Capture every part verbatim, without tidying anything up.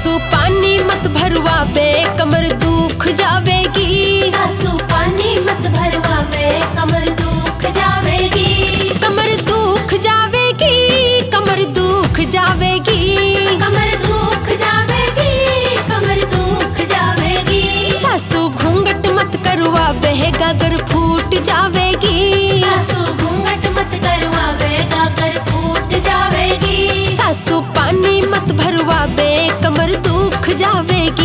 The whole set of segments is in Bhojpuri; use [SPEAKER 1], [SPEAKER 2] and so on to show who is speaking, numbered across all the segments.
[SPEAKER 1] सासू पानी मत भरवा बे कमर दुख जावेगी।
[SPEAKER 2] सासू पानी मत भरवा बे कमर दुख जावेगी।
[SPEAKER 1] कमर दुख जावेगी, कमर दुख जावेगी,
[SPEAKER 2] कमर दुख जावेगी, कमर दुख जावेगी।
[SPEAKER 1] सासू घूंघट मत करवा बे गागर फूट जावेगी।
[SPEAKER 2] सासू घूंघट मत करवा बे गागर फूट जावेगी।
[SPEAKER 1] सासू पानी मत भरवा बे कमर दुख जावेगी।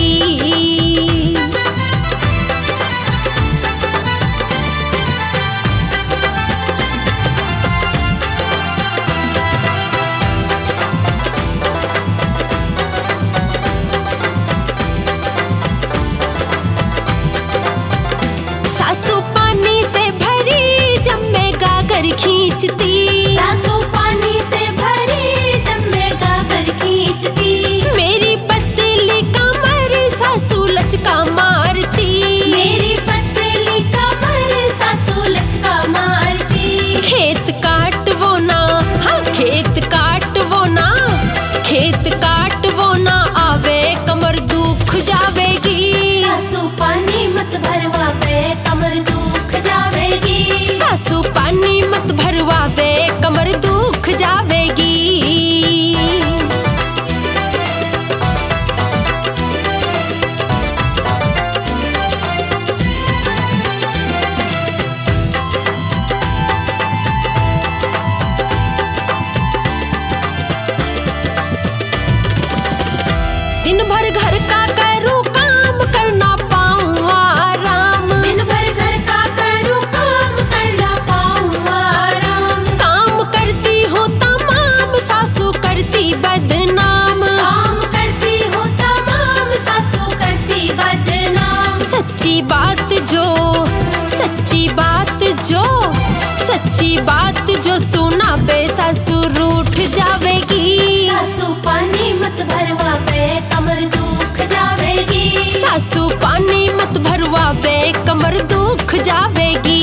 [SPEAKER 1] सासू पानी से भरी जब मैं गागर खींचती।
[SPEAKER 2] सासू पानी से भरी जब मैं गागर खींचती।
[SPEAKER 1] मेरी पतली कमर सासू लचका मारती।
[SPEAKER 2] मेरी पतली कमर सासू लचका मारती।
[SPEAKER 1] खेत काट वो ना, हाँ खेत काट वो ना, खेत काट वो ना आवे कमर दुख जावेगी।
[SPEAKER 2] सासू पानी मत भरवा बे कमर दुख जावेगी।
[SPEAKER 1] सासू पानी मत भरवावे कमर दुख जावेगी। दिन भर घर का करूँ काम करना पाऊँ आराम।
[SPEAKER 2] दिन भर घर का करूँ काम करना पाऊँ आराम।
[SPEAKER 1] काम करती हूँ तमाम सासू करती बदनाम।
[SPEAKER 2] काम करती हूँ तमाम सासू करती बदनाम।
[SPEAKER 1] सच्ची बात जो, सच्ची बात जो, सच्ची बात जो सुना बे सासू रूठ जावेगी।
[SPEAKER 2] सासू पानी मत भरवा बे कमर दुख जावेगी।
[SPEAKER 1] सासू पानी मत भरवा बे कमर दुख जावेगी।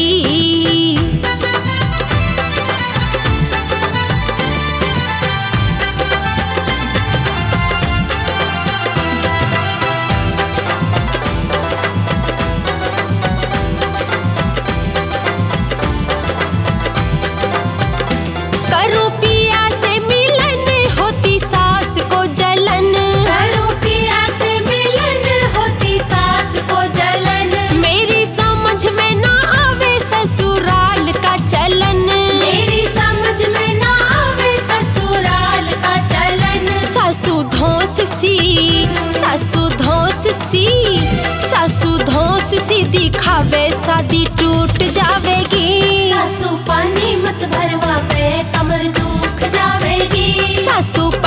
[SPEAKER 1] करूँ पिया से मिलन होती सास को जलन।
[SPEAKER 2] करूँ पिया से मिलन होती सास को जलन।
[SPEAKER 1] मेरी समझ में ना आवे ससुराल का चलन।
[SPEAKER 2] मेरी समझ में ना आवे ससुराल का चलन।
[SPEAKER 1] सासू धौंस सी, सासू धौंस सी, सासू धौंस सी दिखावे शादी टूट जावेगी।
[SPEAKER 2] सासू पानी मत भरवा बे कमर दुख जावेगी।
[SPEAKER 1] सासू